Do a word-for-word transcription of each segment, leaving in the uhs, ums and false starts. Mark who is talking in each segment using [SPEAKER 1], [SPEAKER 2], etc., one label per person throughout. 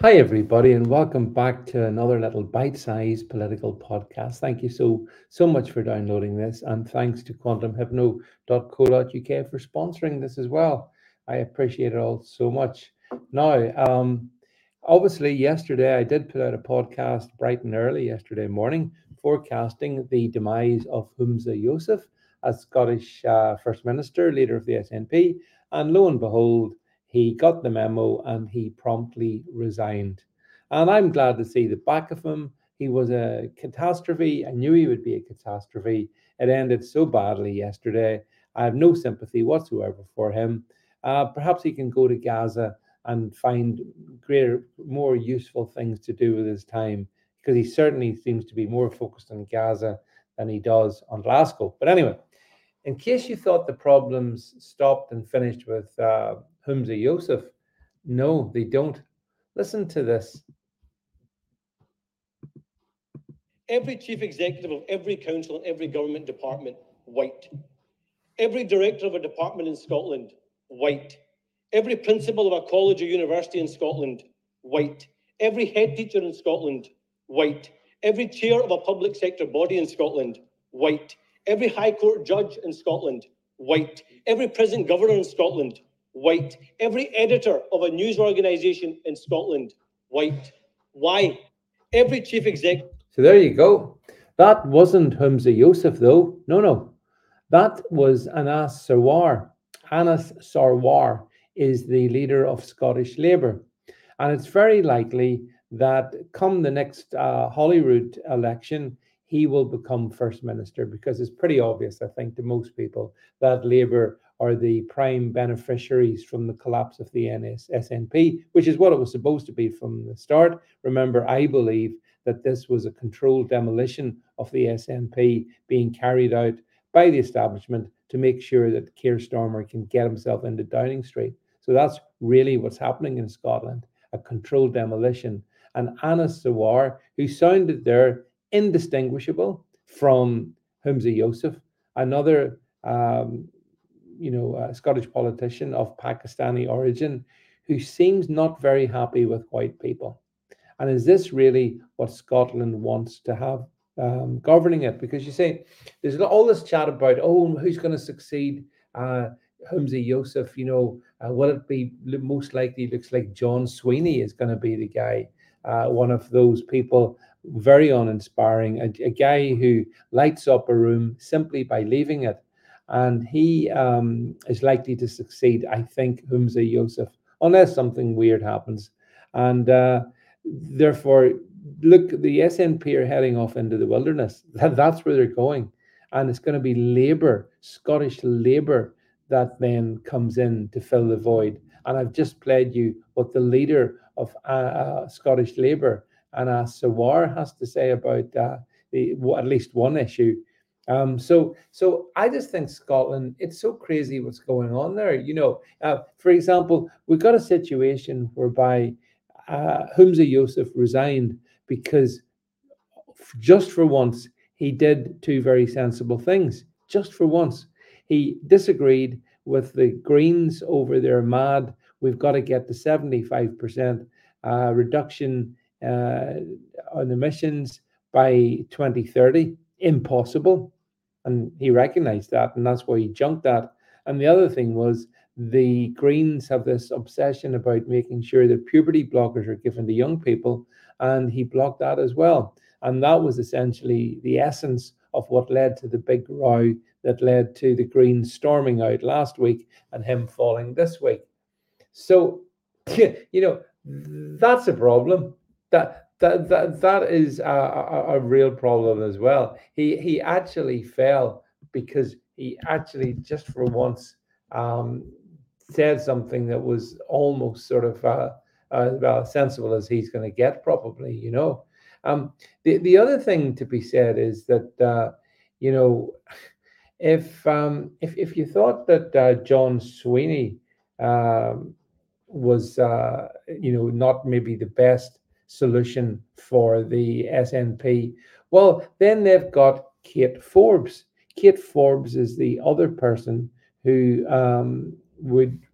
[SPEAKER 1] Hi, everybody, and welcome back to another little bite-sized political podcast. Thank you so so much for downloading this, and thanks to quantum hypno dot co dot U K for sponsoring this as well. I appreciate it all so much. Now, um, obviously, yesterday I did put out a podcast bright and early yesterday morning, forecasting the demise of Humza Yousaf as Scottish uh, First Minister, leader of the S N P, and lo and behold, he got the memo and he promptly resigned. And I'm glad to see the back of him. He was a catastrophe. I knew he would be a catastrophe. It ended so badly yesterday. I have no sympathy whatsoever for him. Uh, perhaps he can go to Gaza and find greater, more useful things to do with his time, because he certainly seems to be more focused on Gaza than he does on Glasgow. But anyway, in case you thought the problems stopped and finished with uh, Humza Yousaf, no, they don't. Listen to this.
[SPEAKER 2] Every chief executive of every council and every government department, white. Every director of a department in Scotland, white. Every principal of a college or university in Scotland, white. Every head teacher in Scotland, white. Every chair of a public sector body in Scotland, white. Every High Court judge in Scotland, white. Every present governor in Scotland, white. Every editor of a news organisation in Scotland, white. Why? Every chief executive.
[SPEAKER 1] So there you go. That wasn't Humza Yousaf, though. No, no. That was Anas Sarwar. Anas Sarwar is the leader of Scottish Labour. And it's very likely that come the next uh, Holyrood election, he will become First Minister, because it's pretty obvious, I think, to most people that Labour are the prime beneficiaries from the collapse of the S N P, which is what it was supposed to be from the start. Remember, I believe that this was a controlled demolition of the S N P being carried out by the establishment to make sure that Keir Starmer can get himself into Downing Street. So that's really what's happening in Scotland, a controlled demolition. And Anas Sawar, who sounded there indistinguishable from Humza Yousaf, another um, you know, uh, Scottish politician of Pakistani origin, who seems not very happy with white people. And is this really what Scotland wants to have um, governing it? Because you say there's all this chat about, oh, who's going to succeed uh, Humza Yousaf? You know, uh, will it be most likely? Looks like John Sweeney is going to be the guy, uh, one of those people, very uninspiring, a, a guy who lights up a room simply by leaving it. And he um, is likely to succeed, I think, Humza Yousaf, unless something weird happens. And uh, therefore, look, the S N P are heading off into the wilderness. That, that's where they're going. And it's going to be Labour, Scottish Labour, that then comes in to fill the void. And I've just played you what the leader of uh, uh, Scottish Labour, Anas Sawar, has to say about uh, the, at least one issue. Um, so, so I just think Scotland, it's so crazy what's going on there. You know, uh, for example, we've got a situation whereby uh, Humza Yousaf resigned because just for once he did two very sensible things. Just for once, he disagreed with the Greens over their mad. We've got to get the seventy-five percent uh, reduction uh, on emissions by twenty thirty. Impossible. And he recognized that, and that's why he junked that. And the other thing was the Greens have this obsession about making sure that puberty blockers are given to young people, and he blocked that as well. And that was essentially the essence of what led to the big row that led to the Greens storming out last week and him falling this week. So, you know, that's a problem. That that that that is a, a, a real problem as well. He he actually fell because he actually just for once um, said something that was almost sort of uh, uh, well, sensible as he's going to get, probably. You know, um, the the other thing to be said is that uh, you know, if um, if if you thought that uh, John Sweeney um, was uh, you know not maybe the best solution for the S N P, well then they've got Kate Forbes. Kate Forbes is the other person who um, would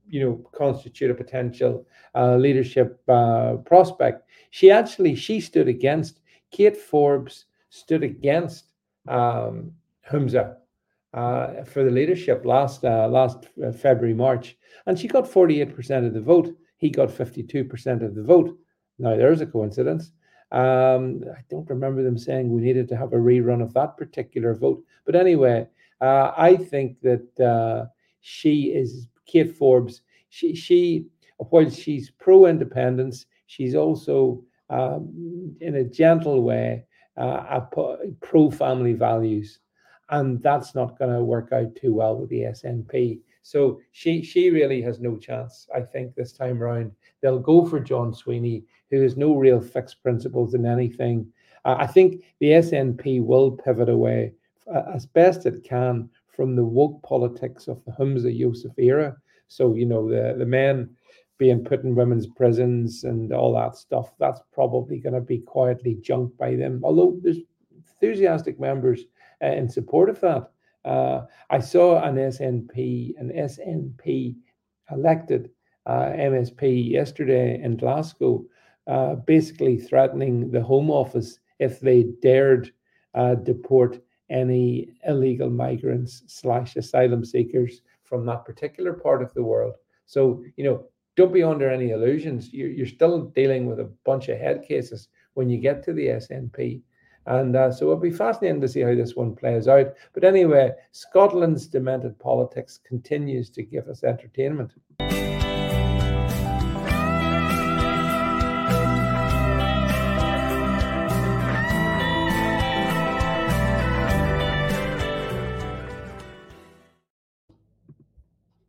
[SPEAKER 1] you know, constitute a potential uh, leadership uh, prospect. She actually, she stood against, Kate Forbes stood against um, Humza uh, for the leadership last uh, last February, March, and she got forty-eight percent of the vote. He got fifty-two percent of the vote. Now, there's a coincidence. Um, I don't remember them saying we needed to have a rerun of that particular vote. But anyway, uh, I think that uh, she is, Kate Forbes, she, she while she's pro-independence, she's also, um, in a gentle way, uh, pro-family values. And that's not going to work out too well with the S N P. So she she really has no chance, I think, this time around. They'll go for John Sweeney, who has no real fixed principles in anything. Uh, I think the S N P will pivot away uh, as best it can from the woke politics of the Humza Yousaf era. So, you know, the, the men being put in women's prisons and all that stuff, that's probably going to be quietly junked by them. Although there's enthusiastic members uh, in support of that. Uh, I saw an S N P, an S N P elected uh, M S P yesterday in Glasgow, uh, basically threatening the Home Office if they dared uh, deport any illegal migrants slash asylum seekers from that particular part of the world. So, you know, don't be under any illusions. You're, you're still dealing with a bunch of head cases when you get to the S N P. And uh, so it'll be fascinating to see how this one plays out. But anyway, Scotland's demented politics continues to give us entertainment.